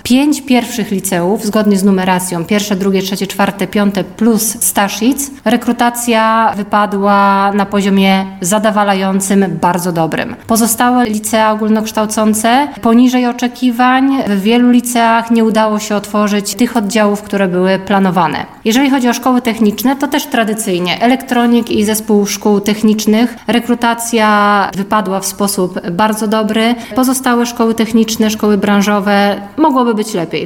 5 pierwszych liceów, zgodnie z numeracją, pierwsze, drugie, trzecie, czwarte, piąte plus Staszic, rekrutacja wypadła na poziomie zadowalającym, bardzo dobrym. Pozostałe licea ogólnokształcące poniżej oczekiwań. W wielu liceach nie udało się otworzyć tych oddziałów, które były planowane. Jeżeli chodzi o szkoły techniczne, to też tradycyjnie elektronik i zespół szkół technicznych. Rekrutacja wypadła w sposób bardzo dobry. Pozostałe szkoły techniczne, szkoły branżowe mogłoby być lepiej.